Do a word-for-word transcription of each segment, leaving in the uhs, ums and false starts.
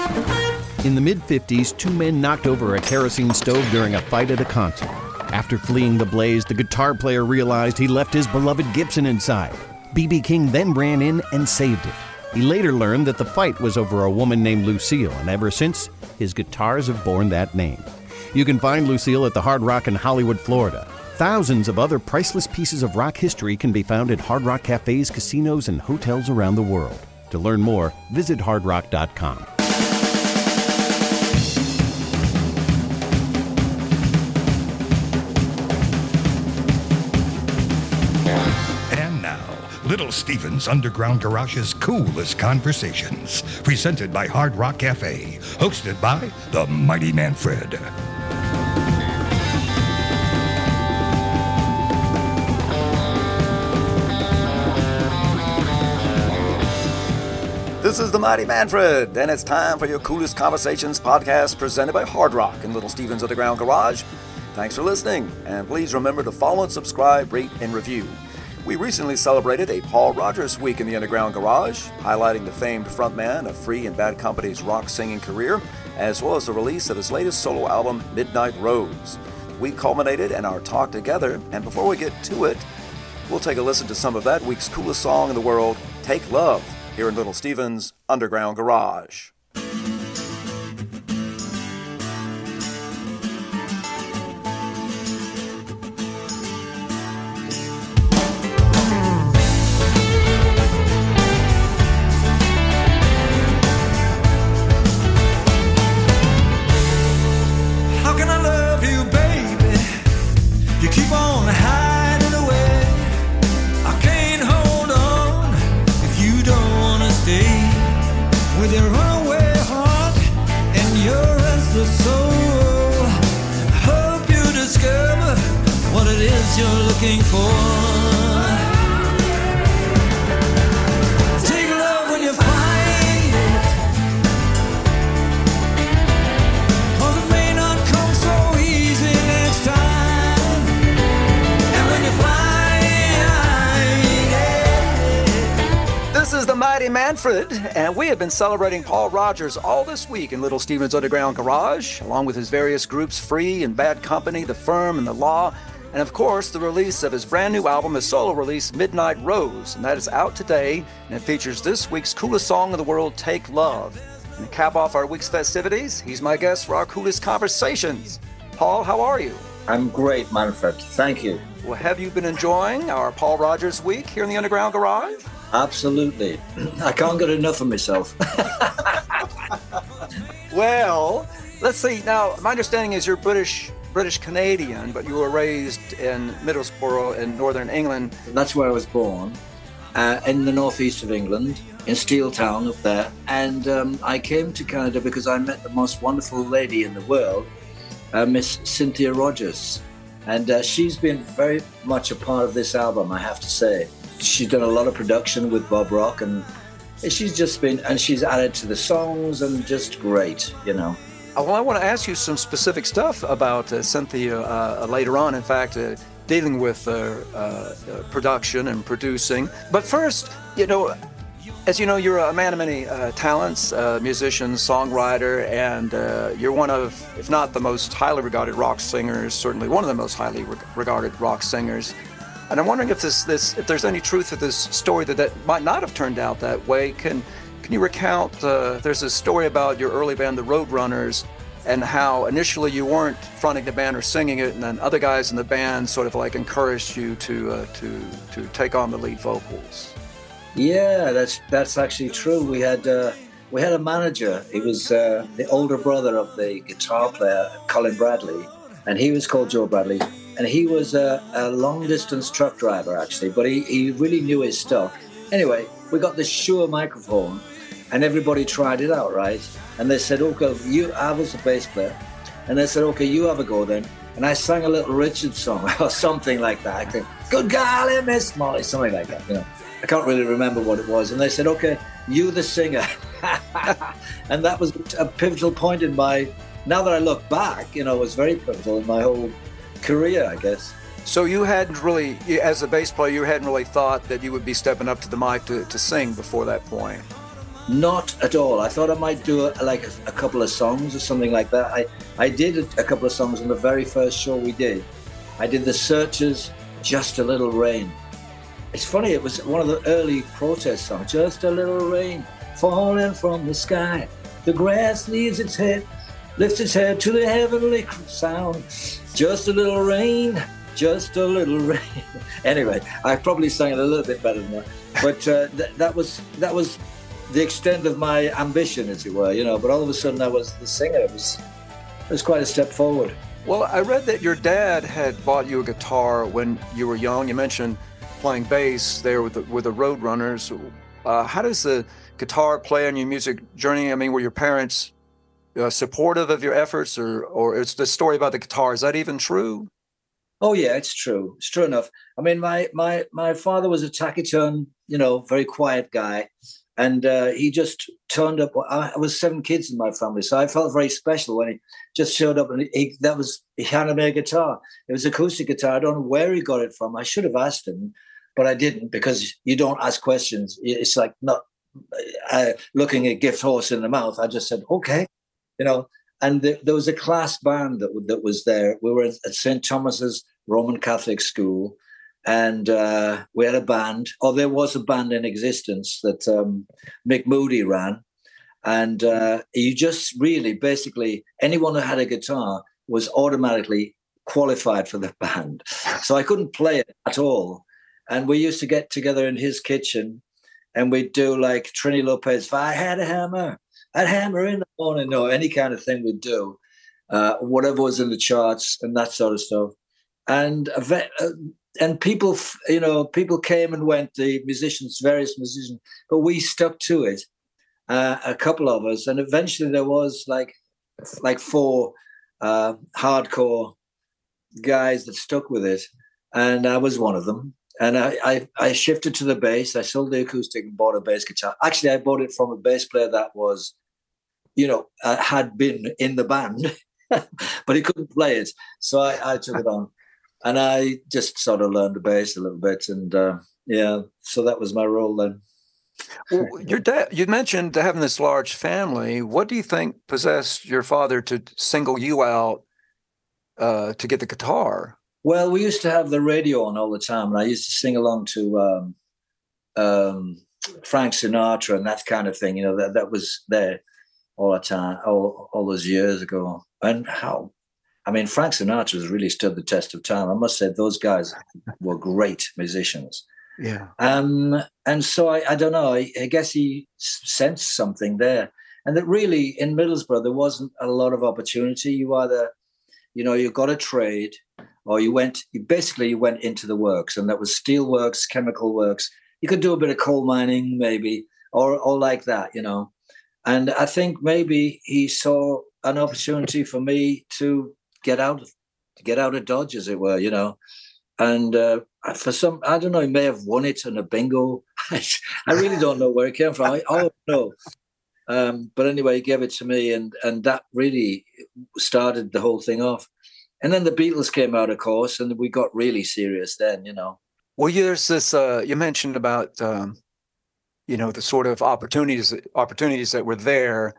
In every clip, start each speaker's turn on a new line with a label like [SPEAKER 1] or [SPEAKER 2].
[SPEAKER 1] In the mid-fifties, two men knocked over a kerosene stove during a fight at a concert. After fleeing the blaze, the guitar player realized he left his beloved Gibson inside. B B King then ran in and saved it. He later learned that the fight was over a woman named Lucille, and ever since, his guitars have borne that name. You can find Lucille at the Hard Rock in Hollywood, Florida. Thousands of other priceless pieces of rock history can be found at Hard Rock cafes, casinos, and hotels around the world. To learn more, visit hard rock dot com.
[SPEAKER 2] Little Steven's Underground Garage's Coolest Conversations, presented by Hard Rock Cafe, hosted by the Mighty Manfred.
[SPEAKER 3] This is the Mighty Manfred, and it's time for your Coolest Conversations podcast presented by Hard Rock and Little Steven's Underground Garage. Thanks for listening, and please remember to follow and subscribe, rate, and review. We recently celebrated a Paul Rodgers week in the Underground Garage, highlighting the famed frontman of Free and Bad Company's rock singing career, as well as the release of his latest solo album, Midnight Rose. We culminated in our talk together, and before we get to it, we'll take a listen to some of that week's coolest song in the world, Take Love, here in Little Steven's Underground Garage.
[SPEAKER 4] You're looking for. Take love when you find it, 'cause it may not come so easy next time. And when you find it.
[SPEAKER 3] This is the Mighty Manfred, and we have been celebrating Paul Rodgers all this week in Little Steven's Underground Garage, along with his various groups Free and Bad Company, The Firm, and The Law. And of course, the release of his brand new album, his solo release, Midnight Rose, and that is out today, and it features this week's coolest song in the world, Take Love. And to cap off our week's festivities, he's my guest for our Coolest Conversations. Paul, how are you?
[SPEAKER 5] I'm great, Manfred. Thank you.
[SPEAKER 3] Well, have you been enjoying our Paul Rodgers week here in the Underground Garage?
[SPEAKER 5] Absolutely. I can't get enough of myself.
[SPEAKER 3] Well, let's see. Now, my understanding is you're British British Canadian, but you were raised in Middlesbrough in northern England.
[SPEAKER 5] That's where I was born, uh, in the northeast of England, in Steeltown up there. And um, I came to Canada because I met the most wonderful lady in the world, uh, Miss Cynthia Rogers. And uh, she's been very much a part of this album, I have to say. She's done a lot of production with Bob Rock, and she's just been, and she's added to the songs, and just great, you know.
[SPEAKER 3] Well, I want to ask you some specific stuff about uh, Cynthia uh, later on, in fact, uh, dealing with uh, uh, production and producing. But first, you know, as you know, you're a man of many uh, talents, uh, musician, songwriter, and uh, you're one of, if not the most highly regarded rock singers, certainly one of the most highly re- regarded rock singers. And I'm wondering if this, this, if there's any truth to this story that, that might not have turned out that way. Can Can you recount, uh, there's a story about your early band, the Roadrunners, and how initially you weren't fronting the band or singing it, and then other guys in the band sort of like encouraged you to uh, to to take on the lead vocals.
[SPEAKER 5] Yeah, that's that's actually true. We had uh, we had a manager. He was uh, the older brother of the guitar player, Colin Bradley, and he was called Joe Bradley. And he was a, a long-distance truck driver, actually, but he, he really knew his stuff. Anyway, we got this Shure microphone, and everybody tried it out, right? And they said, okay, you, I was the bass player. And they said, okay, you have a go then. And I sang a Little Richard song or something like that. I think, good golly, Miss Molly, something like that, you know. I can't really remember what it was. And they said, okay, you the singer. And that was a pivotal point in my, now that I look back, you know, it was very pivotal in my whole career, I guess.
[SPEAKER 3] So you hadn't really, as a bass player, you hadn't really thought that you would be stepping up to the mic to, to sing before that point?
[SPEAKER 5] Not at all. I thought I might do a, like a, a couple of songs or something like that. I, I did a, a couple of songs on the very first show we did. I did the Searchers, Just a Little Rain. It's funny, it was one of the early protest songs. Just a little rain falling from the sky. The grass leaves its head, lifts its head to the heavenly sound. Just a little rain, just a little rain. Anyway, I probably sang it a little bit better than that. But uh, th- that was that was the extent of my ambition, as it were, you know. But all of a sudden I was the singer. It was, it was quite a step forward.
[SPEAKER 3] Well, I read that your dad had bought you a guitar when you were young. You mentioned playing bass there with the, with the Roadrunners. Uh, how does the guitar play on your music journey? I mean, were your parents uh, supportive of your efforts, or or it's the story about the guitar? Is that even true?
[SPEAKER 5] Oh yeah, it's true. It's true enough. I mean, my my my father was a taciturn, you know, very quiet guy, and uh, he just turned up. I, I was seven kids in my family, so I felt very special when he just showed up, and he that was he handed me a guitar. It was an acoustic guitar. I don't know where he got it from. I should have asked him, but I didn't, because you don't ask questions. It's like not uh, looking a gift horse in the mouth. I just said, okay, you know. And the, there was a class band that that was there. We were at Saint Thomas's Roman Catholic School, and uh, we had a band, or there was a band in existence that um, Mick Moody ran. And uh, you just really, basically, anyone who had a guitar was automatically qualified for the band. So I couldn't play it at all. And we used to get together in his kitchen, and we'd do like Trini Lopez, if I had a hammer, I'd hammer in the morning, or any kind of thing we'd do, uh, whatever was in the charts and that sort of stuff. And uh, and people, you know, people came and went, the musicians, various musicians, but we stuck to it, uh, a couple of us. And eventually there was like like four uh, hardcore guys that stuck with it. And I was one of them. And I, I, I shifted to the bass. I sold the acoustic and bought a bass guitar. Actually, I bought it from a bass player that was, you know, uh, had been in the band, but he couldn't play it. So I, I took it on. And I just sort of learned the bass a little bit. And uh, yeah, so that was my role then.
[SPEAKER 3] Well, your dad, you mentioned having this large family. What do you think possessed your father to single you out uh, to get the guitar?
[SPEAKER 5] Well, we used to have the radio on all the time, and I used to sing along to um, um, Frank Sinatra and that kind of thing. You know, that that was there all the time, all, all those years ago. And how, I mean, Frank Sinatra has really stood the test of time. I must say, those guys were great musicians.
[SPEAKER 3] Yeah.
[SPEAKER 5] Um, and so I, I don't know. I, I guess he sensed something there, and that really in Middlesbrough there wasn't a lot of opportunity. You either, you know, you got a trade, or you went, you basically you went into the works, and that was steel works, chemical works. You could do a bit of coal mining maybe, or or like that, you know. And I think maybe he saw an opportunity for me to get out, to get out of Dodge, as it were, you know. And uh, for some, I don't know, he may have won it in a bingo. I really don't know where it came from. I, I don't know. Um, but anyway, he gave it to me, and and that really started the whole thing off. And then the Beatles came out, of course, and we got really serious then, you know.
[SPEAKER 3] Well, there's this, uh, you mentioned about, um, you know, the sort of opportunities opportunities that were there,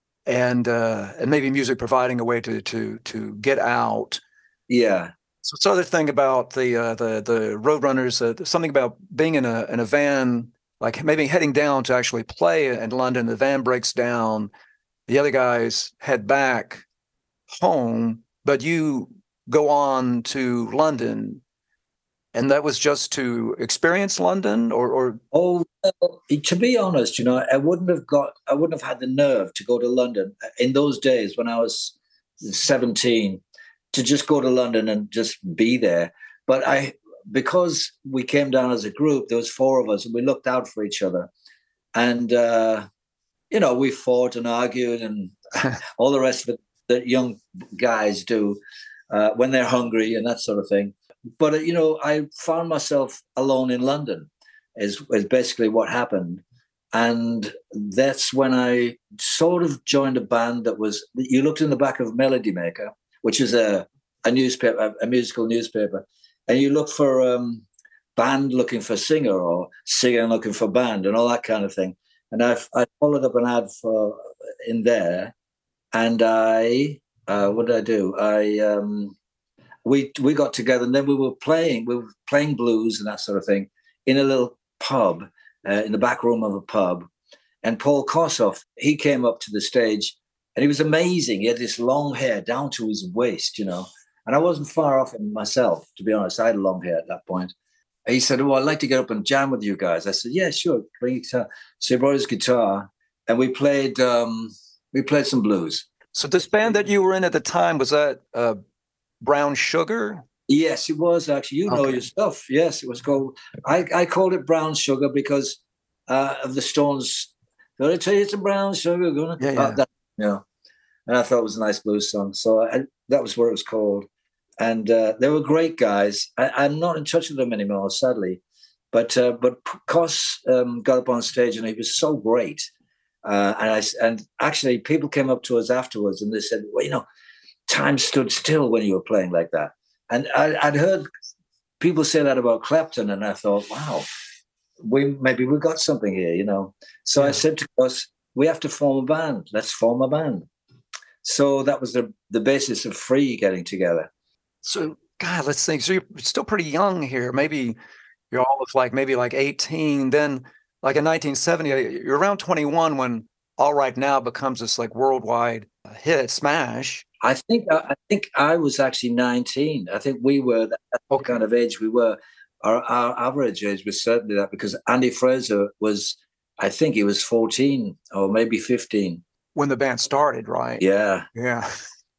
[SPEAKER 3] and uh, and maybe music providing a way to to to get out.
[SPEAKER 5] Yeah.
[SPEAKER 3] So this other thing about the uh, the the Roadrunners, uh, something about being in a in a van, like maybe heading down to actually play in London. The van breaks down, the other guys head back home, but you go on to London, and that was just to experience London, or, or
[SPEAKER 5] oh, well, to be honest, you know, I wouldn't have got, I wouldn't have had the nerve to go to London in those days when I was seventeen, to just go to London and just be there. But I, because we came down as a group, there was four of us, and we looked out for each other, and uh, you know, we fought and argued and all the rest of it that young guys do uh, when they're hungry and that sort of thing. But, uh, you know, I found myself alone in London is, is basically what happened. And that's when I sort of joined a band that was, you looked in the back of Melody Maker, which is a, a newspaper, a, a musical newspaper, and you look for um, band looking for singer, or singer looking for band, and all that kind of thing. And I I followed up an ad for in there, and I uh, what did I do? I um, we we got together, and then we were playing we were playing blues and that sort of thing in a little pub uh, in the back room of a pub. And Paul Kossoff, he came up to the stage, and he was amazing. He had this long hair down to his waist, you know. And I wasn't far off him myself, to be honest. I had long hair at that point. And he said, "Oh, I'd like to get up and jam with you guys." I said, "Yeah, sure. Bring your guitar." So he brought his guitar, and we played. Um, we played some blues.
[SPEAKER 3] So this band that you were in at the time, was that uh, Brown Sugar?
[SPEAKER 5] Yes, it was actually. You know
[SPEAKER 3] Okay.
[SPEAKER 5] your stuff. Yes, it was called. I, I called it Brown Sugar because uh, of the Stones. Gonna tell you it's a brown sugar. Gonna
[SPEAKER 3] Yeah, yeah.
[SPEAKER 5] uh, that, you know. And I thought it was a nice blues song, so I, that was what it was called. And uh, they were great guys. I, I'm not in touch with them anymore, sadly. But uh, but Cos um, got up on stage, and he was so great. Uh, and I and actually, people came up to us afterwards, and they said, "Well, you know, time stood still when you were playing like that." And I, I'd heard people say that about Clapton, and I thought, "Wow, we maybe we got something here," you know. So I said to Cos, "We have to form a band. Let's form a band." So that was the the basis of Free getting together.
[SPEAKER 3] So, God, let's think. So you're still pretty young here. Maybe you're almost like maybe like eighteen. Then, like in nineteen seventy, you're around twenty-one when All Right Now becomes this like worldwide hit, smash.
[SPEAKER 5] I think I think I was actually nineteen. I think we were that
[SPEAKER 3] Okay.
[SPEAKER 5] kind of age we were. Our, our average age was certainly that, because Andy Fraser was, I think he was fourteen or maybe fifteen.
[SPEAKER 3] When the band started, right?
[SPEAKER 5] Yeah.
[SPEAKER 3] Yeah.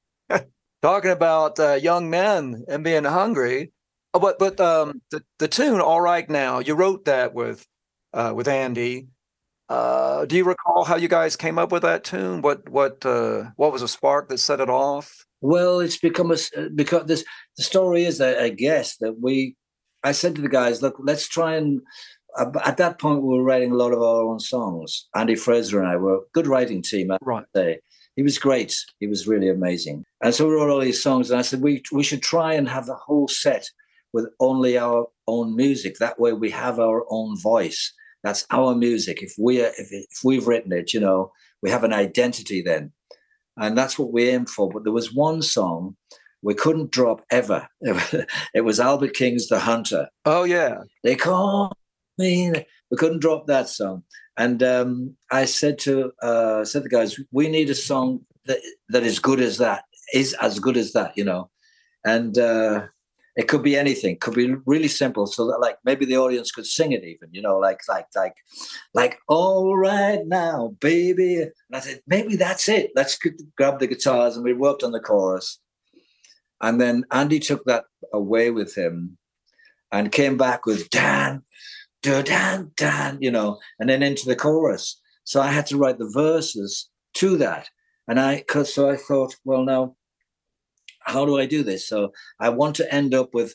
[SPEAKER 3] Talking about uh, young men and being hungry. Oh, but but um, the the tune "All Right Now," you wrote that with uh, with Andy. Uh, do you recall how you guys came up with that tune? What what uh, what was a spark that set it off?
[SPEAKER 5] Well, it's become a because this the story is, I, I guess, that we. I said to the guys, "Look, let's try and." Uh, at that point, we were writing a lot of our own songs. Andy Fraser and I were a good writing team, I'd
[SPEAKER 3] Right.
[SPEAKER 5] say. He was great. He was really amazing. And so we wrote all these songs, and I said, we we should try and have the whole set with only our own music. That way we have our own voice. That's our music. If we are, if, if we've written it, you know, we have an identity then. And that's what we aimed for. But there was one song we couldn't drop ever. It was Albert King's The Hunter.
[SPEAKER 3] Oh yeah.
[SPEAKER 5] They call me. We couldn't drop that song. And um, I said to uh, said to the guys, we need a song that that is good as that, is as good as that, you know. And uh, it could be anything. Could be really simple, so that like maybe the audience could sing it even, you know, like like like like all right now, baby. And I said, maybe that's it. Let's grab the guitars, and we worked on the chorus. And then Andy took that away with him and came back with Dan. Dan, Dan, you know, and then into the chorus. So I had to write the verses to that. And I, cause so I thought, well, now, how do I do this? So I want to end up with,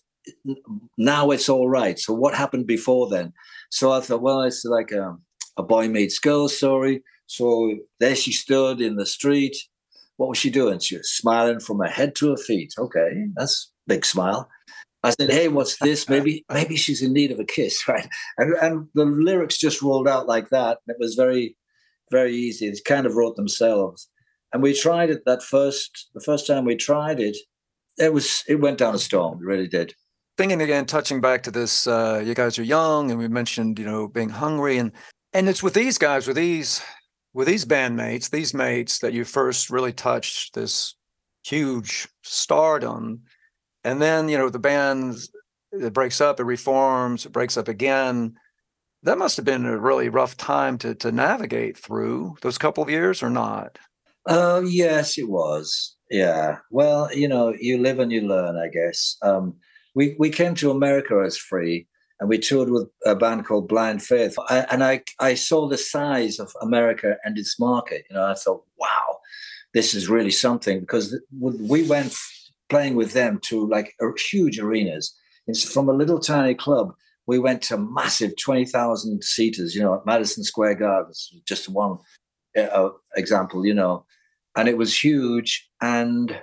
[SPEAKER 5] now it's all right. So what happened before then? So I thought, well, it's like a, a boy meets girl story. So there she stood in the street. What was she doing? She was smiling from her head to her feet. Okay, that's a big smile. I said, hey, what's this? Maybe maybe she's in need of a kiss, right? And, and the lyrics just rolled out like that. It was very, very easy. They kind of wrote themselves. And we tried it that first, the first time we tried it, it was it went down a storm. It really did.
[SPEAKER 3] Thinking again, touching back to this, uh, you guys are young, and we mentioned, you know, being hungry, and and it's with these guys, with these with these bandmates, these mates, that you first really touched this huge stardom. And then, you know, the band, it breaks up, it reforms, it breaks up again. That must have been a really rough time to to navigate through those couple of years, or not?
[SPEAKER 5] Oh, yes, it was. Yeah. Well, you know, you live and you learn, I guess. Um, we, we came to America as Free, and we toured with a band called Blind Faith. I, and I, I saw the size of America and its market. You know, I thought, wow, this is really something, because we went playing with them to like huge arenas. It's from a little tiny club. We went to massive twenty thousand seaters, you know, at Madison Square Garden, just one uh, example, you know, and it was huge. And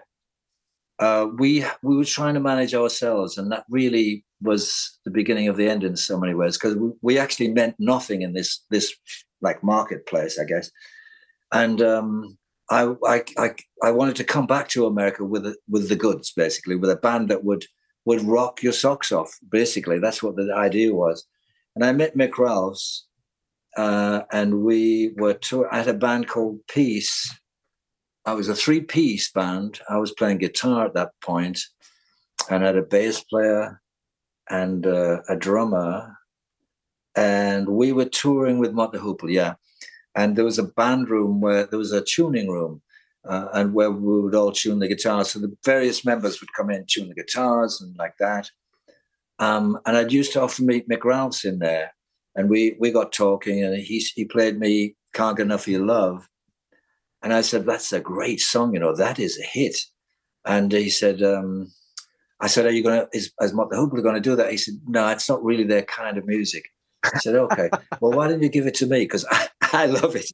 [SPEAKER 5] uh, we we were trying to manage ourselves, and that really was the beginning of the end in so many ways, because we, we actually meant nothing in this this like marketplace, I guess. And um, I, I, I, I wanted to come back to America with a, with the goods, basically, with a band that would would rock your socks off. Basically, that's what the idea was. And I met Mick Ralphs, uh, and we were tour- I had a band called Peace. I was a three-piece band. I was playing guitar at that point, and I had a bass player and uh, a drummer, and we were touring with Mott the Hoople, yeah. And there was a band room where there was a tuning room, uh, and where we would all tune the guitars. So the various members would come in, tune the guitars and like that. Um, and I'd used to often meet Mick Ralphs in there, and we we got talking, and he he played me "Can't Get Enough of Your Love," and I said, "That's a great song, you know, that is a hit." And he said, um, "I said, are you going to is, is Mott the Hoople going to do that?" He said, "No, it's not really their kind of music." I said, "Okay, well, why didn't you give it to me? Because I, I love it."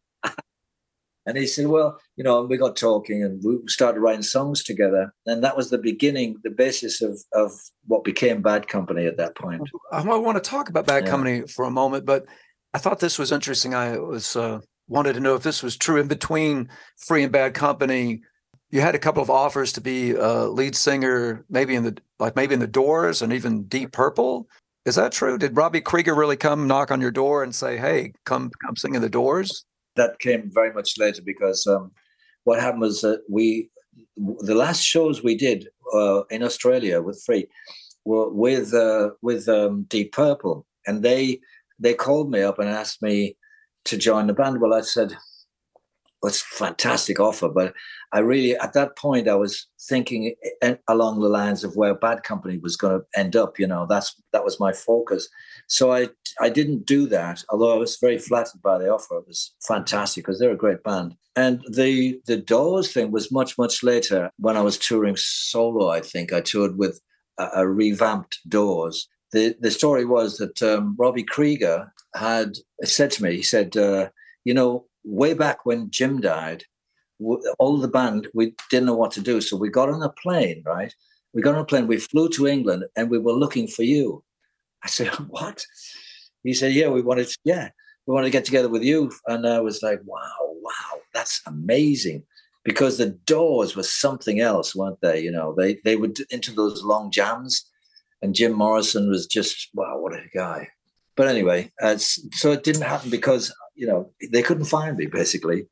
[SPEAKER 5] And he said, "Well, you know," and we got talking, and we started writing songs together. And that was the beginning, the basis of, of what became Bad Company at that point.
[SPEAKER 3] I want to talk about Bad
[SPEAKER 5] Yeah.
[SPEAKER 3] Company for a moment, but I thought this was interesting. I was uh, wanted to know if this was true. In between Free and Bad Company, you had a couple of offers to be a lead singer, maybe in the like maybe in the Doors and even Deep Purple. Is that true? Did Robbie Krieger really come knock on your door and say, "Hey, come come sing in the Doors"?
[SPEAKER 5] That came very much later, because um, what happened was that we, the last shows we did uh, in Australia with Free were with uh, with um, Deep Purple, and they they called me up and asked me to join the band. Well, I said, well, it's a fantastic offer, but I really, at that point, I was thinking along the lines of where Bad Company was going to end up. You know, that's that was my focus. So I I didn't do that, although I was very flattered by the offer. It was fantastic because they're a great band. And the the Doors thing was much, much later when I was touring solo, I think. I toured with a, a revamped Doors. The the story was that um, Robbie Krieger had said to me, he said, uh, you know, way back when Jim died, all the band, we didn't know what to do. So we got on a plane, right? We got on a plane, we flew to England, and we were looking for you. I said, "What?" He said, "Yeah, we wanted to, yeah, we wanted to get together with you." And I was like, wow, wow, that's amazing. Because the Doors were something else, weren't they? You know, they they were into those long jams, and Jim Morrison was just, wow, what a guy. But anyway, uh, so it didn't happen because, you know, they couldn't find me, basically.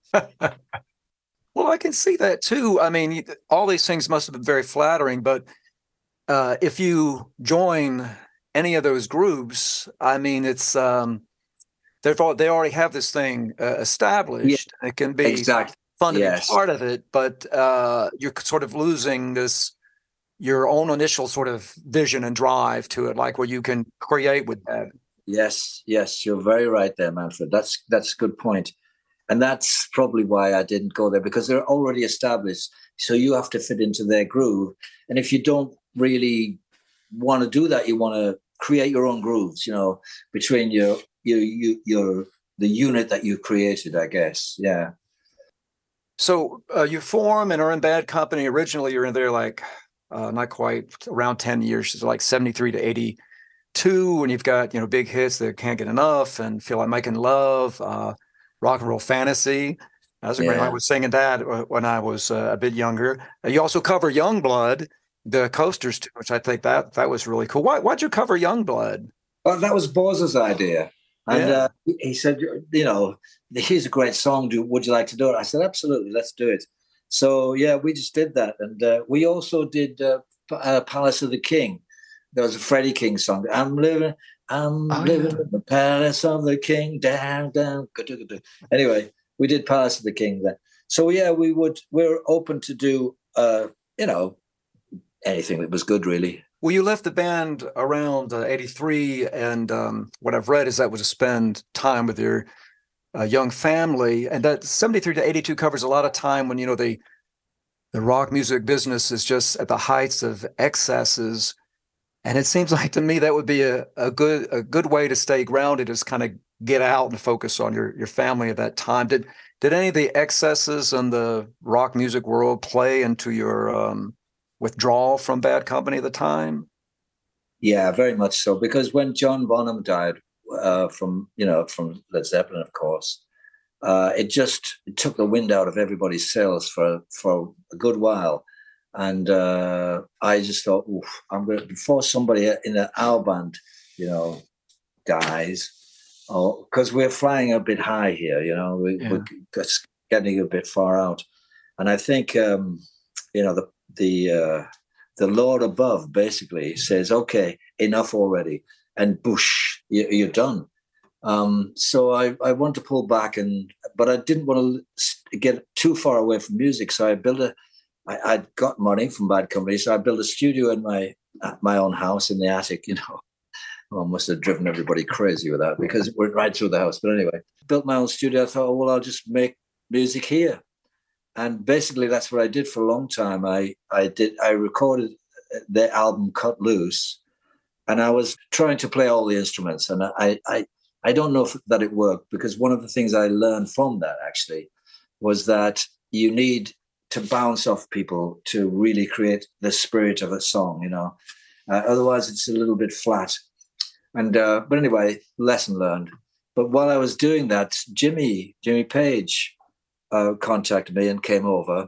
[SPEAKER 3] Well, I can see that too. I mean, all these things must have been very flattering, but uh, if you join any of those groups, I mean, it's um, they've all, they already have this thing uh, established. Yeah, it can be
[SPEAKER 5] exactly.
[SPEAKER 3] fun to
[SPEAKER 5] yes.
[SPEAKER 3] be part of it, but uh, you're sort of losing this your own initial sort of vision and drive to it, like what you can create with that.
[SPEAKER 5] Yes, yes, you're very right there, Manfred. That's that's a good point. And that's probably why I didn't go there, because they're already established. So you have to fit into their groove. And if you don't really want to do that, you want to create your own grooves, you know, between your your your, your the unit that you created, I guess. Yeah.
[SPEAKER 3] So uh, you form and are in Bad Company. Originally, you're in there like uh, not quite around ten years, so like seventy-three to eighty-two, and you've got, you know, big hits that Can't Get Enough and Feel Like Making Love, uh, Rock and Roll Fantasy. I was, yeah. I was singing that when I was uh, a bit younger. You also cover Youngblood, the Coasters too, which I think that that was really cool. Why why'd you cover Youngblood?
[SPEAKER 5] Well, that was Boz's idea. And yeah. uh, he said, you know, here's a great song. Do, would you like to do it? I said, absolutely, let's do it. So, yeah, we just did that. And uh, we also did uh, uh, Palace of the King. There was a Freddie King song. I'm living, I'm oh, living yeah. in the Palace of the King. Down, down. Anyway, we did Palace of the King then. So, yeah, we would, we're open to do, uh, you know, anything that was good, really.
[SPEAKER 3] Well, you left the band around uh, eighty-three, and um, what I've read is that was to spend time with your uh, young family, and that seventy-three to eighty-two covers a lot of time when, you know, the the rock music business is just at the heights of excesses, and it seems like to me that would be a, a good a good way to stay grounded, is kind of get out and focus on your your family at that time. Did did any of the excesses in the rock music world play into your um, withdrawal from Bad Company at the time?
[SPEAKER 5] Yeah, very much so. Because when John Bonham died, uh, from you know from Led Zeppelin, of course. Uh, it just it took the wind out of everybody's sails for for a good while, and uh, I just thought, oof, I'm going to before somebody in our band, you know, dies, oh, because we're flying a bit high here, you know, we, yeah. we're just getting a bit far out, and I think um, you know the the uh, the Lord above basically says, okay, enough already, and boosh, you, you're done. Um, so I, I wanted to pull back, and but I didn't want to get too far away from music. So I built a, I, I'd got money from Bad Company, so I built a studio in my my own house in the attic. You know, well, I must have driven everybody crazy with that because it went right through the house. But anyway, built my own studio. I thought, oh, well, I'll just make music here, and basically that's what I did for a long time. I I did I recorded the album Cut Loose, and I was trying to play all the instruments, and I I. I don't know if that it worked, because one of the things I learned from that actually was that you need to bounce off people to really create the spirit of a song, you know. Uh, otherwise, it's a little bit flat. And uh, but anyway, lesson learned. But while I was doing that, Jimmy Jimmy Page uh, contacted me and came over,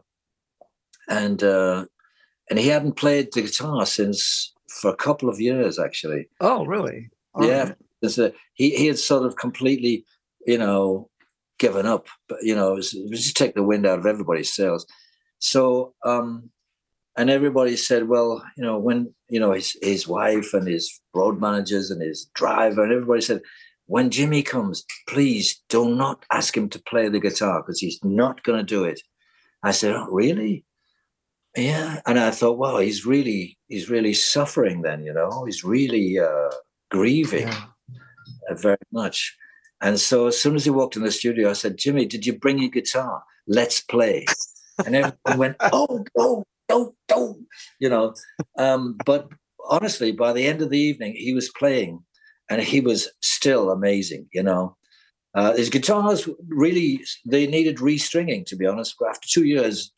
[SPEAKER 5] and uh, and he hadn't played the guitar since for a couple of years actually.
[SPEAKER 3] Oh, really?
[SPEAKER 5] All yeah. Right. A, he he had sort of completely, you know, given up. But you know, it was, it was just take the wind out of everybody's sails. So, um, and everybody said, well, you know, when you know his his wife and his road managers and his driver and everybody said, when Jimmy comes, please do not ask him to play the guitar because he's not going to do it. I said, oh, really? Yeah. And I thought, wow, he's really he's really suffering. Then you know, he's really uh, grieving. Yeah. Very much. And so as soon as he walked in the studio, I said, Jimmy, did you bring your guitar? Let's play. And everyone went, oh, oh, don't, don't, you know. Um, but honestly, by the end of the evening, he was playing and he was still amazing, you know. Uh, his guitars really, they needed restringing, to be honest, after two years.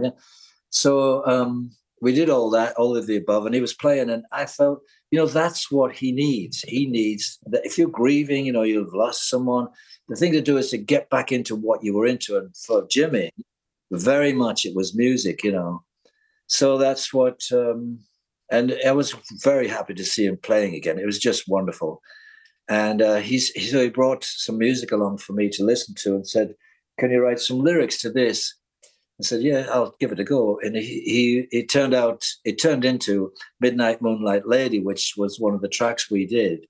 [SPEAKER 5] So um, we did all that, all of the above, and he was playing, and I felt, you know, that's what he needs. He needs that. If you're grieving, you know, you've lost someone, the thing to do is to get back into what you were into. And for Jimmy, very much it was music, you know. So that's what, um, and I was very happy to see him playing again. It was just wonderful. And uh, he's, he, so he brought some music along for me to listen to and said, can you write some lyrics to this? I said, yeah, I'll give it a go. And he, he it turned out, it turned into Midnight Moonlight Lady, which was one of the tracks we did.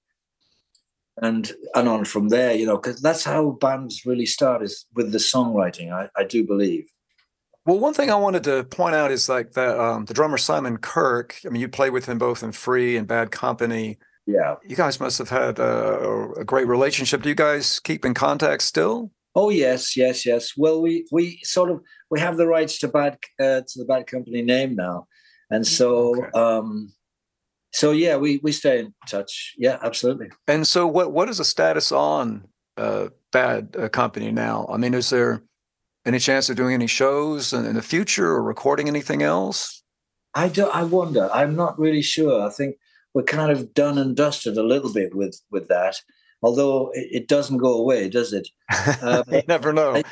[SPEAKER 5] And and on from there, you know, because that's how bands really start, is with the songwriting, I, I do believe.
[SPEAKER 3] Well, one thing I wanted to point out is like that um, the drummer Simon Kirke, I mean, you played with him both in Free and Bad Company.
[SPEAKER 5] Yeah.
[SPEAKER 3] You guys must have had a, a great relationship. Do you guys keep in contact still?
[SPEAKER 5] Oh yes, yes, yes. Well, we we sort of we have the rights to bad uh, to the Bad Company name now, and so okay. um, so yeah, we we stay in touch. Yeah, absolutely.
[SPEAKER 3] And so, what what is the status on uh, Bad uh, Company now? I mean, is there any chance of doing any shows in, in the future or recording anything else?
[SPEAKER 5] I do. I wonder. I'm not really sure. I think we're kind of done and dusted a little bit with with that. Although it doesn't go away, does it?
[SPEAKER 3] Um, you never know.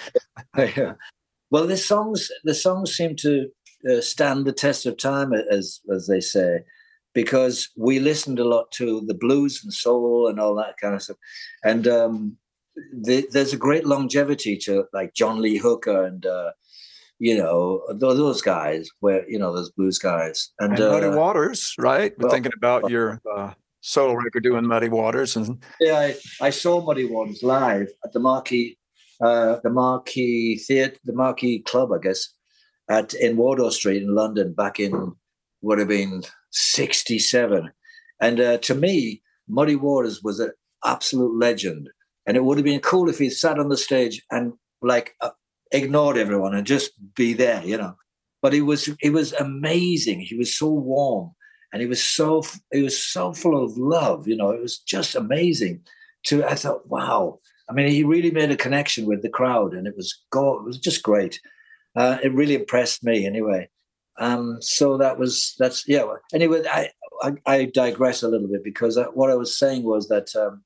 [SPEAKER 5] I, well, the songs the songs seem to uh, stand the test of time, as as they say, because we listened a lot to the blues and soul and all that kind of stuff, and um, the, there's a great longevity to like John Lee Hooker and uh, you know those guys, where you know those blues guys and,
[SPEAKER 3] and
[SPEAKER 5] uh,
[SPEAKER 3] Muddy Waters, right? We're well, thinking about your. Uh... solo record doing Muddy Waters. And
[SPEAKER 5] yeah, I, I saw Muddy Waters live at the Marquee, uh, the Marquee Theatre, the Marquee Club, I guess, at in Wardour Street in London back in, would have been sixty-seven. And uh, to me, Muddy Waters was an absolute legend. And it would have been cool if he sat on the stage and like uh, ignored everyone and just be there, you know. But he was, he was amazing. He was so warm. And he was so he was so full of love, you know. It was just amazing. To I thought, wow. I mean, he really made a connection with the crowd, and it was go. It was just great. Uh, it really impressed me, anyway. Um, so that was that's yeah. Anyway, I I, I digress a little bit because I, what I was saying was that um,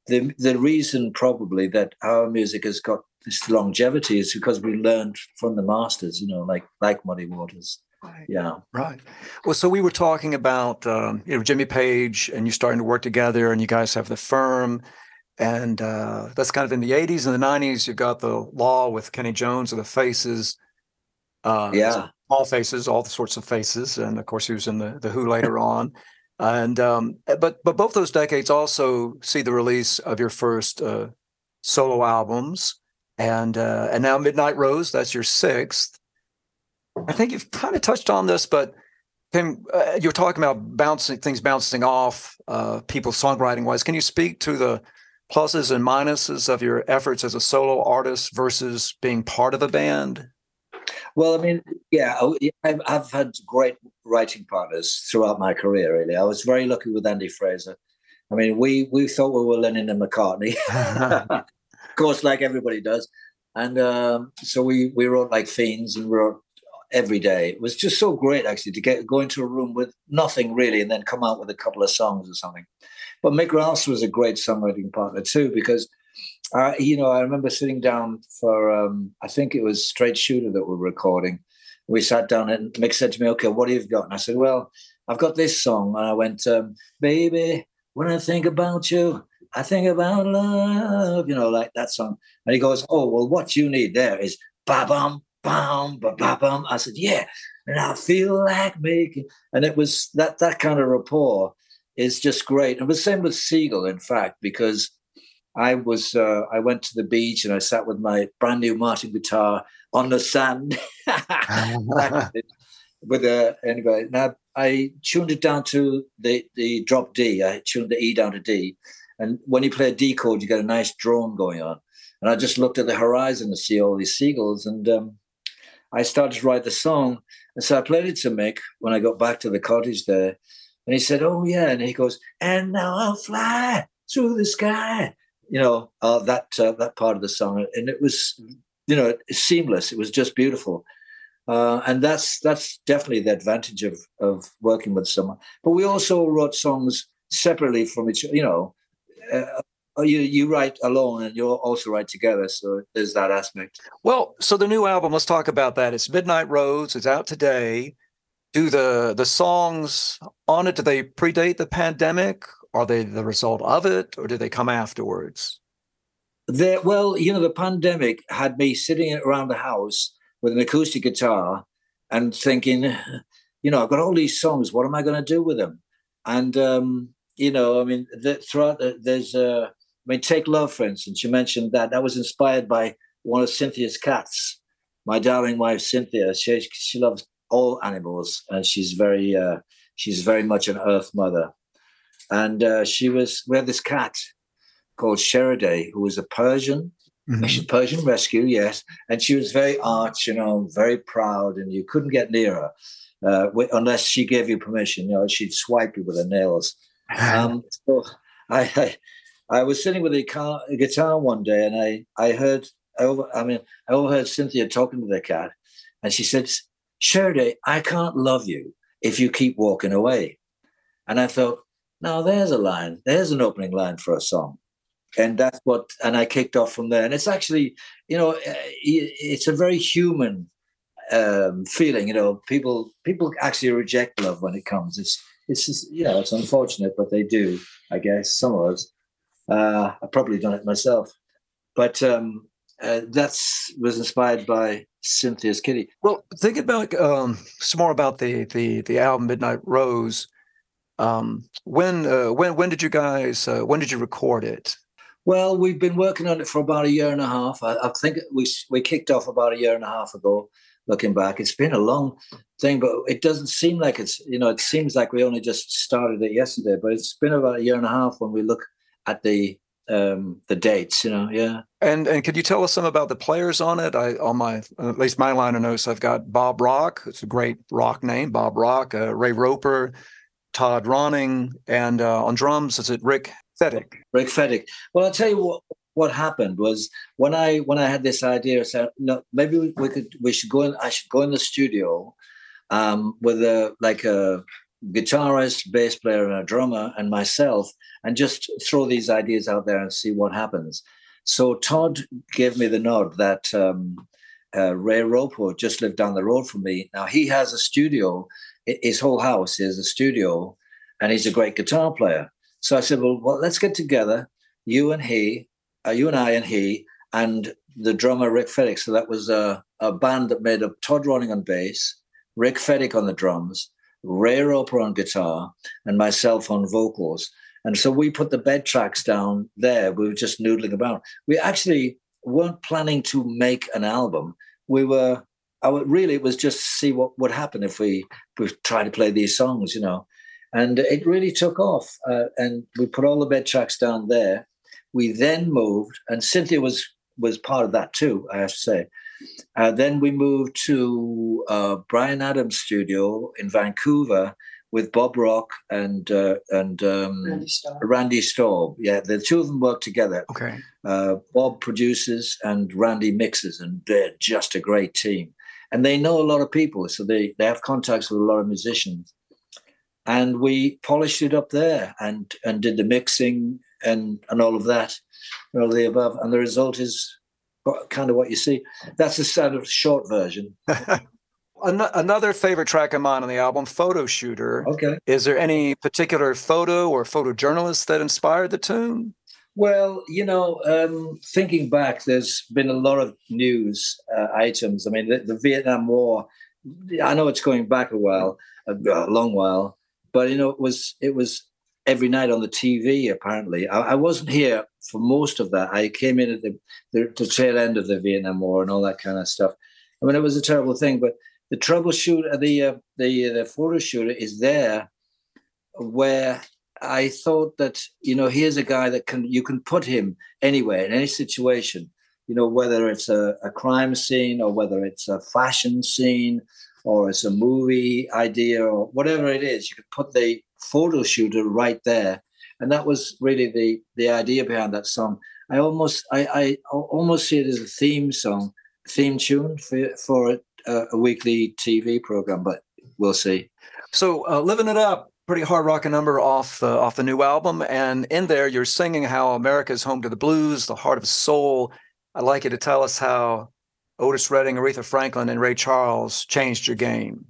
[SPEAKER 5] the the reason probably that our music has got this longevity is because we learned from the masters, you know, like like Muddy Waters.
[SPEAKER 3] Right.
[SPEAKER 5] Yeah.
[SPEAKER 3] Right. Well, so we were talking about um, you know, Jimmy Page and you starting to work together, and you guys have the Firm, and uh, that's kind of in the eighties. and the nineties, you've got the Law with Kenny Jones and the Faces. Uh,
[SPEAKER 5] Yeah.
[SPEAKER 3] all faces, all the sorts of faces, and of course he was in the the Who later on. And um, but but both those decades also see the release of your first uh, solo albums, and uh, and now Midnight Rose, that's your sixth. I think you've kind of touched on this, but Tim, uh, you're talking about bouncing things bouncing off uh, people songwriting wise. Can you speak to the pluses and minuses of your efforts as a solo artist versus being part of a band?
[SPEAKER 5] Well, I mean, yeah, I've, I've had great writing partners throughout my career, really. I was very lucky with Andy Fraser. I mean, we we thought we were Lennon and McCartney, of course, like everybody does. And um, so we, we wrote like fiends and wrote every day. It was just so great, actually, to get go into a room with nothing really and then come out with a couple of songs or something. But Mick Rouse was a great songwriting partner too, because Uh, you know, I remember sitting down for, um, I think it was Straight Shooter that we were recording. We sat down and Mick said to me, okay, what have you got? And I said, well, I've got this song. And I went, um, baby, when I think about you, I think about love, you know, like that song. And he goes, oh, well, what you need there is ba-bum, bum, ba-ba-bum. I said, yeah, and I feel like making. And it was that, that kind of rapport is just great. And it was the same with Siegel, in fact, because I was, uh, I went to the beach and I sat with my brand new Martin guitar on the sand with a, anyway, now I tuned it down to the, the drop D. I tuned the E down to D. And when you play a D chord, you get a nice drone going on. And I just looked at the horizon to see all these seagulls. And um, I started to write the song. And so I played it to Mick when I got back to the cottage there. And he said, oh, yeah. And he goes, and now I'll fly through the sky. You know, uh, that uh, that part of the song. And it was, you know, seamless. It was just beautiful. Uh, and that's that's definitely the advantage of, of working with someone. But we also wrote songs separately from each other. You know, uh, you, you write alone and you also write together. So there's that aspect.
[SPEAKER 3] Well, so the new album, let's talk about that. It's Midnight Rose. It's out today. Do the the songs on it, do they predate the pandemic? Are they the result of it, or do they come afterwards?
[SPEAKER 5] They're, well, you know, the pandemic had me sitting around the house with an acoustic guitar and thinking, you know, I've got all these songs. What am I going to do with them? And, um, you know, I mean, the, throughout the, there's, uh, I mean, Take Love, for instance. You mentioned that. That was inspired by one of Cynthia's cats, my darling wife, Cynthia. She, she loves all animals, and she's very, uh, she's very much an earth mother. And uh, she was, we had this cat called Sheriday, who was a Persian, mm-hmm. She's a Persian rescue, yes. And she was very arch, you know, very proud, and you couldn't get near her uh, unless she gave you permission. You know, she'd swipe you with her nails. um, so I, I, I was sitting with a, car, a guitar one day, and I, I heard, I, over, I mean, I overheard Cynthia talking to the cat, and she said, Sheriday, I can't love you if you keep walking away. And I thought, now there's a line, there's an opening line for a song. And that's what, and I kicked off from there. And it's actually, you know, it's a very human um, feeling, you know, people, people actually reject love when it comes. It's, it's just, you know, it's unfortunate, but they do, I guess, some of us. Uh, I've probably done it myself. But um, uh, that's was inspired by Cynthia's kitty.
[SPEAKER 3] Well, think about um, some more about the, the, the album Midnight Rose. Um, when uh, when when did you guys uh, when did you record it?
[SPEAKER 5] Well, we've been working on it for about a year and a half. I, I think we we kicked off about a year and a half ago. Looking back, it's been a long thing, but it doesn't seem like it's, you know, it seems like we only just started it yesterday. But it's been about a year and a half when we look at the um, the dates, you know. Yeah.
[SPEAKER 3] And and could you tell us some about the players on it? I on my at least my liner notes, I've got Bob Rock. It's a great rock name, Bob Rock. Uh, Ray Roper. Todd Ronning, and uh, on drums, is it Rick Feddick?
[SPEAKER 5] Rick Feddick. Well, I'll tell you what. What happened was when I when I had this idea, I said, no, maybe we, we could we should go in. I should go in the studio um, with a like a guitarist, bass player, and a drummer, and myself, and just throw these ideas out there and see what happens. So Todd gave me the nod that um, uh, Ray Roper just lived down the road from me. Now, he has a studio. His whole house is a studio, and he's a great guitar player. So I said, well, well let's get together, you and he, uh, you and I and he, and the drummer, Rick Feddick. So that was a, a band that made up Todd Ronning on bass, Rick Feddick on the drums, Ray Roper on guitar, and myself on vocals. And so we put the bed tracks down there. We were just noodling about. We actually weren't planning to make an album. We were, I would, really, it was just to see what would happen if we, we tried to play these songs, you know. And it really took off. Uh, and we put all the bed tracks down there. We then moved, and Cynthia was was part of that too, I have to say. Uh, then we moved to uh, Bryan Adams' studio in Vancouver with Bob Rock and uh, and um,
[SPEAKER 6] Randy Staub.
[SPEAKER 5] Randy Staub. Yeah, the two of them work together.
[SPEAKER 3] Okay.
[SPEAKER 5] Uh, Bob produces and Randy mixes, and they're just a great team. And they know a lot of people, so they, they have contacts with a lot of musicians. And we polished it up there and and did the mixing and, and all of that, and all the above. And the result is kind of what you see. That's a sort of short version.
[SPEAKER 3] Another favorite track of mine on the album, Photo Shooter.
[SPEAKER 5] Okay.
[SPEAKER 3] Is there any particular photo or photojournalist that inspired the tune?
[SPEAKER 5] Well, you know, um, thinking back, there's been a lot of news uh, items. I mean, the, the Vietnam War, I know it's going back a while, a, a long while, but, you know, it was it was every night on the T V, apparently. I, I wasn't here for most of that. I came in at the, the, the tail end of the Vietnam War and all that kind of stuff. I mean, it was a terrible thing, but the troubleshooter, the uh, the the photo shooter is there, where I thought that, you know, here's a guy that can you can put him anywhere in any situation, you know, whether it's a, a crime scene or whether it's a fashion scene or it's a movie idea or whatever it is, you could put the photo shooter right there, and that was really the the idea behind that song. I almost I, I almost see it as a theme song, theme tune for for a, a weekly T V program, but we'll see.
[SPEAKER 3] So, uh, Living It Up, pretty hard rocking number off uh, off the new album, and in there you're singing how America is home to the blues, the heart of soul. I'd like you to tell us how Otis Redding, Aretha Franklin, and Ray Charles changed your game.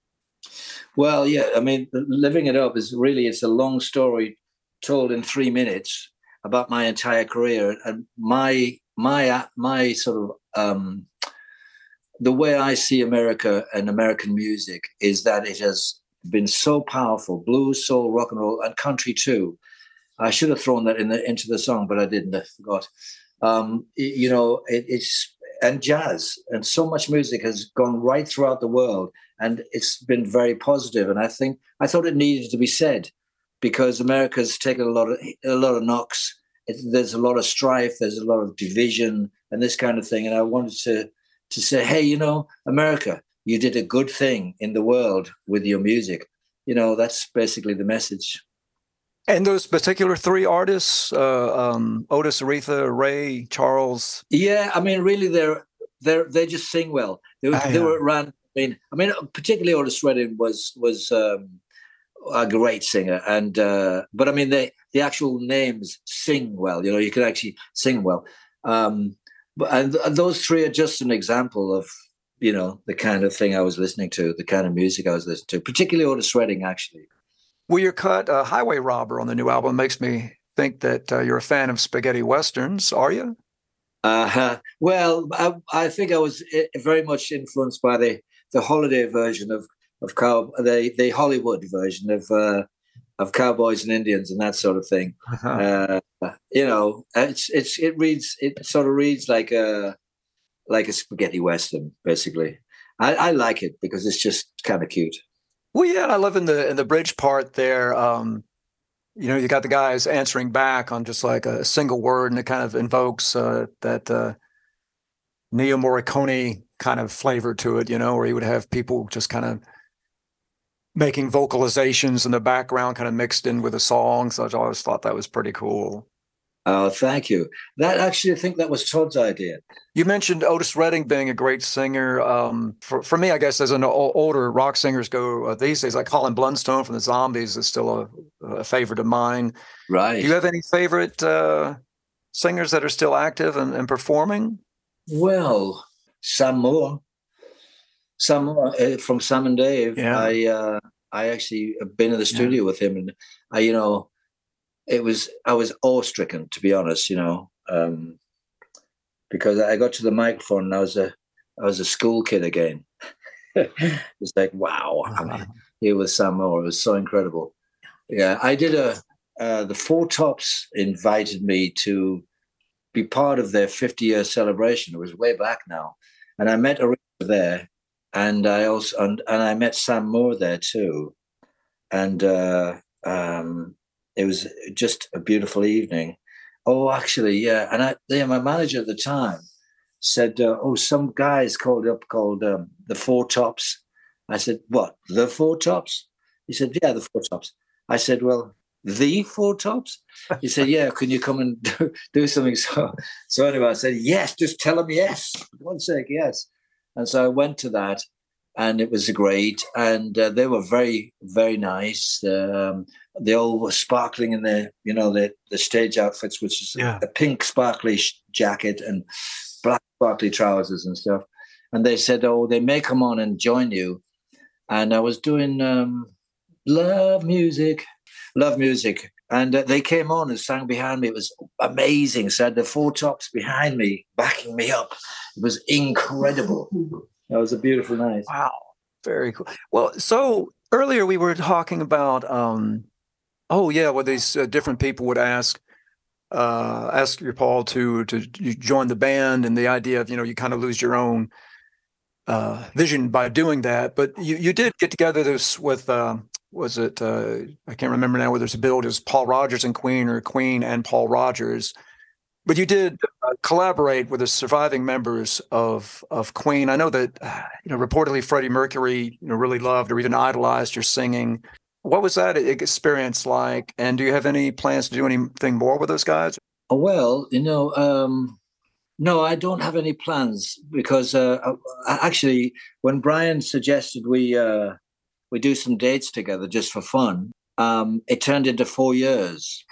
[SPEAKER 5] Well, yeah, I mean, Living It Up is really, it's a long story told in three minutes about my entire career. And my, my, my sort of, um, the way I see America and American music is that it has been so powerful, blues, soul, rock and roll, and country too. I should have thrown that in the, into the song, but I didn't, I forgot. Um, it, you know, it, it's, and jazz, and so much music has gone right throughout the world, and it's been very positive. And I think I thought it needed to be said because America's taken a lot of a lot of knocks. It, there's a lot of strife, there's a lot of division, and this kind of thing. And I wanted to to say, hey, you know, America, you did a good thing in the world with your music. You know, that's basically the message.
[SPEAKER 3] And those particular three artists, uh, um, Otis, Aretha, Ray, Charles.
[SPEAKER 5] Yeah, I mean, really, they're they're they just sing well. They,
[SPEAKER 3] Ah,
[SPEAKER 5] they
[SPEAKER 3] yeah.
[SPEAKER 5] were around. I mean, I mean, particularly Otis Redding was was um, a great singer, and uh, but I mean, they the actual names sing well. You know, you can actually sing well. Um, but and, and those three are just an example of, you know, the kind of thing I was listening to, the kind of music I was listening to, particularly Otis Redding, actually.
[SPEAKER 3] Well, your cut, uh, Highway Robber, on the new album makes me think that uh, you're a fan of spaghetti westerns. Are you?
[SPEAKER 5] Uh, well, I, I think I was very much influenced by the, the holiday version of of cow, the the Hollywood version of uh, of Cowboys and Indians and that sort of thing. Uh-huh. Uh, you know, it's it's it reads it sort of reads like a like a spaghetti western, basically. I, I like it because it's just kind of cute.
[SPEAKER 3] Well, yeah, I love in the in the bridge part there. Um, you know, you got the guys answering back on just like a single word, and it kind of invokes uh, that uh, Neo Morricone kind of flavor to it. You know, where he would have people just kind of making vocalizations in the background, kind of mixed in with the songs. I always thought that was pretty cool.
[SPEAKER 5] Oh, thank you. That actually, I think that was Todd's idea.
[SPEAKER 3] You mentioned Otis Redding being a great singer. Um, for, for me, I guess, as an o- older rock singers go uh, these days, like Colin Blunstone from the Zombies is still a, a favorite of mine.
[SPEAKER 5] Right.
[SPEAKER 3] Do you have any favorite uh, singers that are still active and, and performing?
[SPEAKER 5] Well, Sam Moore. Sam Moore, uh, from Sam and Dave.
[SPEAKER 3] Yeah.
[SPEAKER 5] I uh, I actually have been in the studio
[SPEAKER 3] Yeah.
[SPEAKER 5] with him, and I, you know, it was I was awe-stricken, to be honest. You know, um, because I got to the microphone and I was a I was a school kid again. It's like, wow, I mean, here was Sam Moore. It was so incredible. Yeah, I did a uh, the Four Tops invited me to be part of their fifty year celebration. It was way back now, and I met Aretha there, and I also and, and I met Sam Moore there too, and uh, um, it was just a beautiful evening. Oh, actually, yeah, and I, yeah, my manager at the time said, uh, "Oh, some guys called up called um, the Four Tops." I said, "What? The Four Tops?" He said, "Yeah, the Four Tops." I said, "Well, the Four Tops?" He said, "Yeah, can you come and do, do something?" So, so anyway, I said, "Yes, just tell them yes. For one sake, yes." And so I went to that, and it was great. And uh, they were very, very nice. Um, they all were sparkling in their, you know, the the stage outfits, which is
[SPEAKER 3] Yeah.
[SPEAKER 5] a pink sparkly sh- jacket and black sparkly trousers and stuff. And they said, "Oh, they may come on and join you." And I was doing um, Love Music, Love Music. And uh, they came on and sang behind me. It was amazing. So I had the Four Tops behind me, backing me up. It was incredible. That was a beautiful night.
[SPEAKER 3] Wow. Very cool. Well, so earlier we were talking about, um, oh, yeah, well, these uh, different people would ask, uh, ask your Paul to to join the band, and the idea of, you know, you kind of lose your own uh, vision by doing that. But you, you did get together this with, uh, was it, uh, I can't remember now whether it's a build, it was Paul Rogers and Queen or Queen and Paul Rogers. But you did uh, collaborate with the surviving members of of Queen. I know that, uh, you know, reportedly Freddie Mercury, you know, really loved or even idolized your singing. What was that experience like? And do you have any plans to do anything more with those guys?
[SPEAKER 5] Oh, well, you know, um, no, I don't have any plans because uh, I, actually, when Brian suggested we uh, we do some dates together just for fun, um, it turned into four years.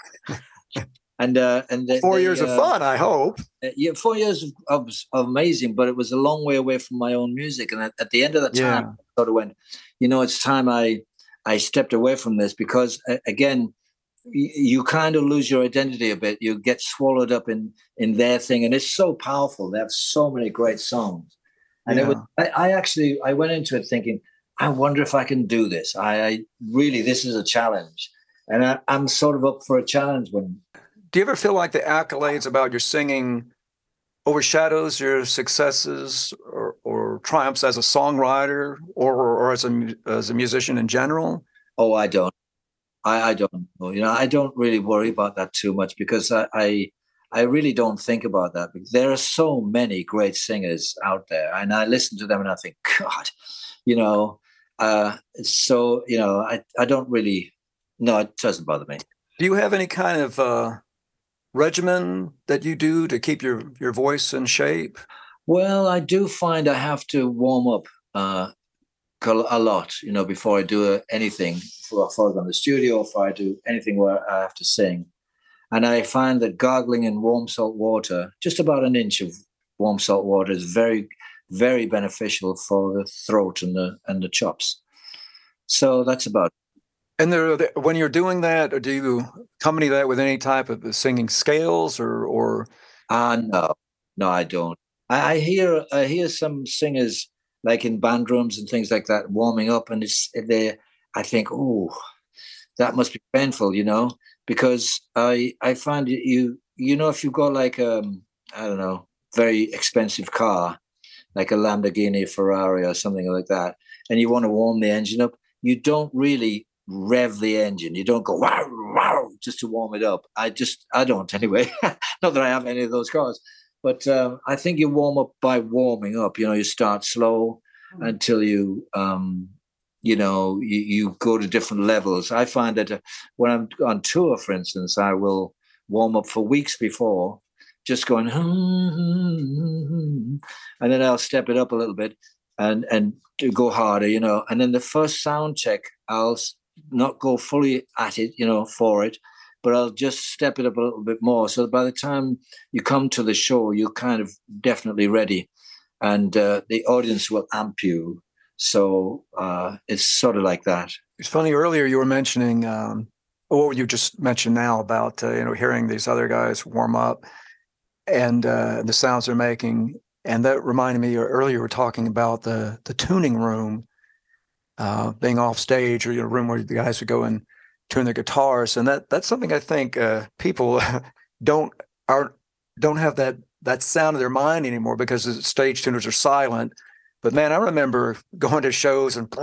[SPEAKER 5] And uh, and they,
[SPEAKER 3] Four
[SPEAKER 5] they,
[SPEAKER 3] years
[SPEAKER 5] uh,
[SPEAKER 3] of fun, I hope.
[SPEAKER 5] Yeah, four years of, of, of amazing, but it was a long way away from my own music. And at, at the end of that time,
[SPEAKER 3] Yeah.
[SPEAKER 5] I sort of went, you know, it's time I I stepped away from this because uh, again, you, you kind of lose your identity a bit. You get swallowed up in in their thing, and it's so powerful. They have so many great songs, and
[SPEAKER 3] Yeah.
[SPEAKER 5] it was. I, I actually I went into it thinking, I wonder if I can do this. I, I really this is a challenge, and I, I'm sort of up for a challenge when.
[SPEAKER 3] Do you ever feel like the accolades about your singing overshadows your successes or, or triumphs as a songwriter or, or, or as a as a musician in general?
[SPEAKER 5] Oh, I don't. I, I don't know. You know, I don't really worry about that too much because I, I I really don't think about that. Because there are so many great singers out there, and I listen to them and I think, God, you know, uh, so you know, I I don't really. No, it doesn't bother me.
[SPEAKER 3] Do you have any kind of uh, regimen that you do to keep your, your voice in shape?
[SPEAKER 5] Well, I do find I have to warm up uh, a lot, you know, before I do anything, before I go in the studio, before I do anything where I have to sing. And I find that gargling in warm salt water, just about an inch of warm salt water, is very, very beneficial for the throat and the and the chops. So that's about it.
[SPEAKER 3] And there, when you're doing that, or do you accompany that with any type of singing scales, or, or?
[SPEAKER 5] Ah, uh, no, no, I don't. I, I hear, I hear some singers like in band rooms and things like that warming up, and it's they. I think, oh, that must be painful, you know, because I, I find you, you know, if you've got like um, I don't know, very expensive car, like a Lamborghini, Ferrari, or something like that, and you want to warm the engine up, you don't really rev the engine. You don't go wow, wow, just to warm it up. I just, I don't anyway. Not that I have any of those cars, but um, I think you warm up by warming up. You know, you start slow mm. until you, um, you know, you, you go to different levels. I find that uh, when I'm on tour, for instance, I will warm up for weeks before, just going, and then I'll step it up a little bit and and go harder, you know. And then the first sound check, I'll not go fully at it, you know, for it, but I'll just step it up a little bit more. So by the time you come to the show, you're kind of definitely ready, and uh, the audience will amp you. So uh, it's sort of like that.
[SPEAKER 3] It's funny. Earlier you were mentioning, um, what you just mentioned now about uh, you know, hearing these other guys warm up and uh, the sounds they're making. And that reminded me, earlier we were talking about the the tuning room, uh, being off stage, or, you know, room where the guys would go and tune their guitars. And that that's something I think uh, people don't are don't have that that sound in their mind anymore, because the stage tuners are silent. But man, I remember going to shows and,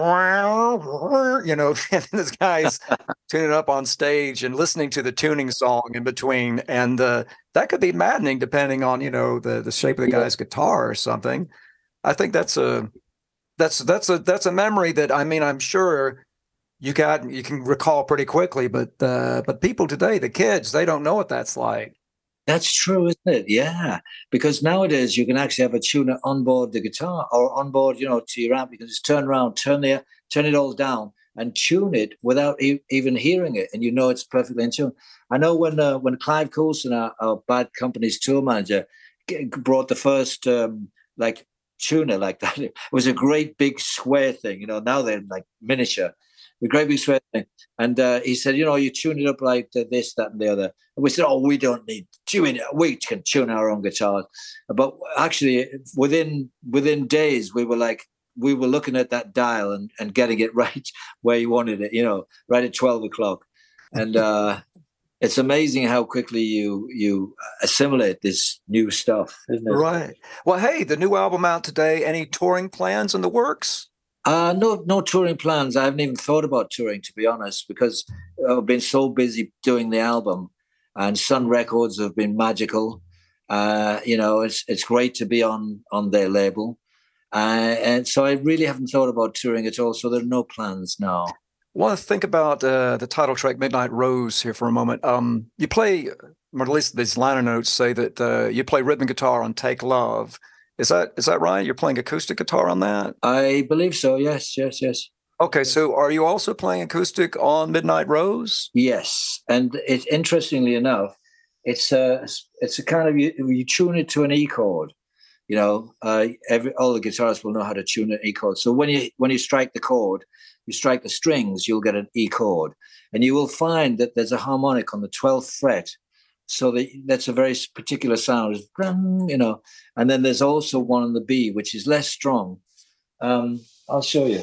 [SPEAKER 3] you know, and this guy's tuning up on stage and listening to the tuning song in between. And uh, that could be maddening depending on, you know, the, the shape of the guy's guitar or something. I think that's a, that's, that's a, that's a memory that, I mean, I'm sure you got, you can recall pretty quickly, but, uh, but people today, the kids, they don't know what that's like.
[SPEAKER 5] That's true, isn't it? Yeah, because nowadays you can actually have a tuner on board the guitar or on board, you know, to your amp. You can just turn around, turn the, turn it all down, and tune it without e- even hearing it, and you know it's perfectly in tune. I know when uh, when Clive Coulson, our, our Bad Company's tour manager, g- brought the first um, like tuner like that. It was a great big square thing. You know, now they're like miniature. The great big swear thing. And uh, he said, you know, you tune it up like this, that, and the other. And we said, oh, we don't need tuning. We can tune our own guitars. But actually, within within days, we were like, we were looking at that dial and, and getting it right where you wanted it, you know, right at twelve o'clock. And uh, it's amazing how quickly you you assimilate this new stuff, isn't it?
[SPEAKER 3] Right. Well, hey, the new album out today. Any touring plans in the works?
[SPEAKER 5] Uh, no, no touring plans. I haven't even thought about touring, to be honest, because I've been so busy doing the album, and Sun Records have been magical. Uh, you know, it's it's great to be on on their label, uh, and so I really haven't thought about touring at all. So there are no plans now.
[SPEAKER 3] I want to think about uh, the title track, Midnight Rose, here for a moment. Um, you play, or at least these liner notes say that uh, you play rhythm guitar on Take Love. Is that is that right? You're playing acoustic guitar on that?
[SPEAKER 5] I believe so. Yes, yes, yes.
[SPEAKER 3] Okay, so are you also playing acoustic on Midnight Rose?
[SPEAKER 5] Yes, and it's interestingly enough, it's a it's a kind of you, you tune it to an E chord. You know, uh, every all the guitarists will know how to tune an E chord. So when you when you strike the chord, you strike the strings, you'll get an E chord, and you will find that there's a harmonic on the twelfth fret. So the, that's a very particular sound, you know. And then there's also one on the B, which is less strong. Um, I'll show you.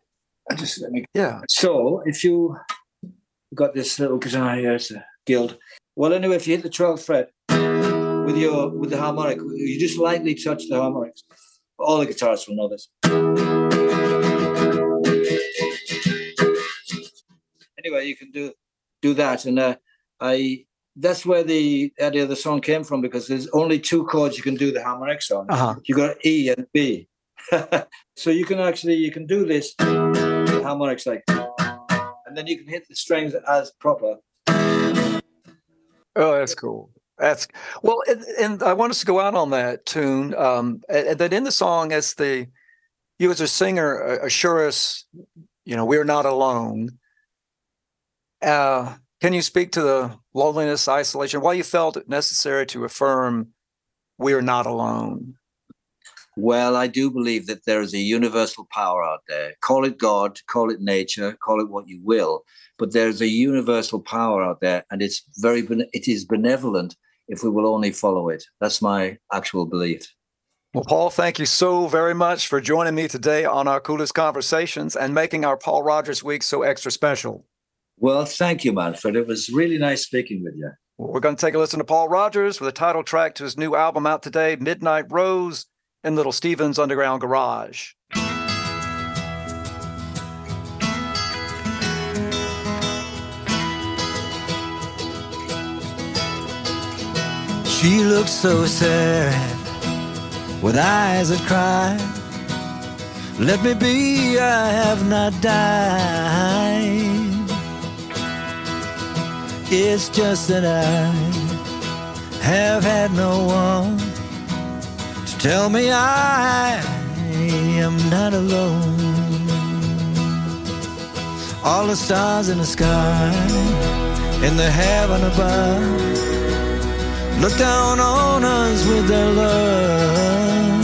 [SPEAKER 5] Just let me.
[SPEAKER 3] Yeah.
[SPEAKER 5] So if you got this little guitar here, it's a Guild. Well, anyway, if you hit the twelfth fret with your with the harmonic, you just lightly touch the harmonics. All the guitarists will know this. Anyway, you can do do that, and uh, I. That's where the idea of the song came from, because there's only two chords you can do the harmonics on. Uh-huh. You got E and B. So you can actually, you can do this the harmonics like, and then you can hit the strings as proper.
[SPEAKER 3] Oh, that's cool. That's well, and, and I want us to go out on that tune. Um, and, and then in the song, as the you as a singer uh, assure us, you know, we're not alone. Uh, Can you speak to the loneliness, isolation, why you felt it necessary to affirm we're not alone?
[SPEAKER 5] Well, I do believe that there is a universal power out there. Call it God, call it nature, call it what you will, but there's a universal power out there, and it's very it is benevolent if we will only follow it. That's my actual belief.
[SPEAKER 3] Well, Paul, thank you so very much for joining me today on our Coolest Conversations and making our Paul Rodgers Week so extra special.
[SPEAKER 5] Well, thank you, Manfred. It was really nice speaking with you.
[SPEAKER 3] Well, we're going to take a listen to Paul Rodgers with a title track to his new album out today, Midnight Rose, in Little Steven's Underground Garage.
[SPEAKER 4] She looked so sad, with eyes that cry. Let me be, I have not died. It's just that I have had no one to tell me I am not alone. All the stars in the sky, in the heaven above, look down on us with their love.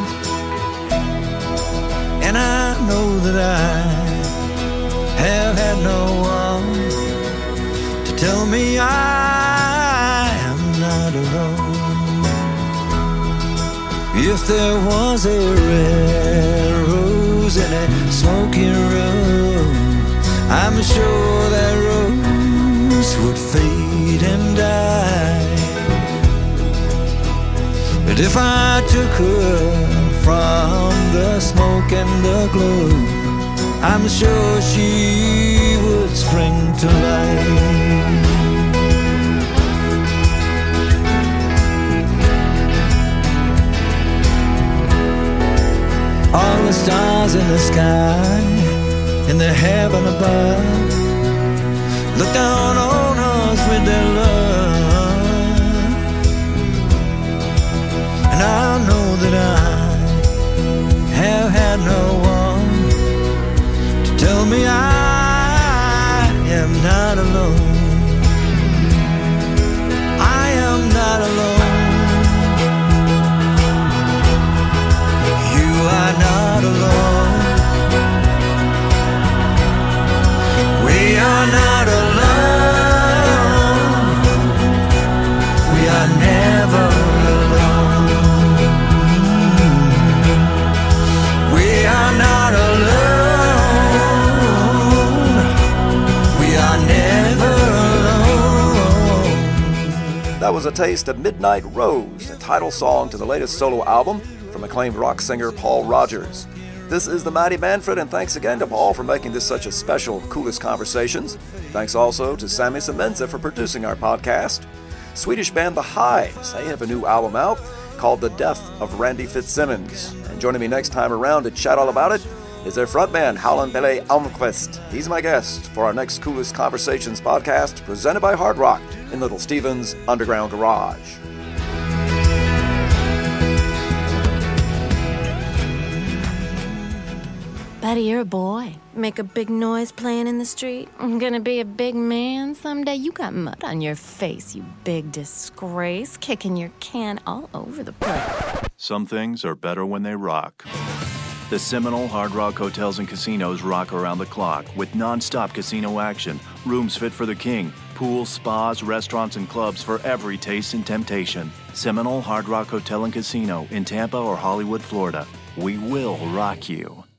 [SPEAKER 4] And I know that I have had no one to tell me I am not alone. If there was a red rose in a smoky room, I'm sure that rose would fade and die. But if I took her from the smoke and the gloom, I'm sure she would spring to life. All the stars in the sky, in the heaven above, look down on us with their love. And I know that I have had no one to tell me I am not alone. I am not alone. You are not alone. We are not alone. We are never alone. We are not alone. We are never alone.
[SPEAKER 6] That was a taste of Midnight Rose, the title song to the latest solo album from acclaimed rock singer Paul Rodgers. This is the Mighty Manfred, and thanks again to Paul for making this such a special Coolest Conversations. Thanks also to Sammy Semenza for producing our podcast. Swedish band The Hives, they have a new album out called The Death of Randy Fitzsimmons. And joining me next time around to chat all about it is their frontman, Howlin' Pelle Almqvist. He's my guest for our next Coolest Conversations podcast, presented by Hard Rock in Little Steven's Underground Garage.
[SPEAKER 7] Buddy, you're a boy. Make a big noise playing in the street. I'm gonna be a big man someday. You got mud on your face, you big disgrace. Kicking your can all over the place.
[SPEAKER 8] Some things are better when they rock. The Seminole Hard Rock Hotels and Casinos rock around the clock with non-stop casino action, rooms fit for the king, pools, spas, restaurants, and clubs for every taste and temptation. Seminole Hard Rock Hotel and Casino in Tampa or Hollywood, Florida. We will rock you.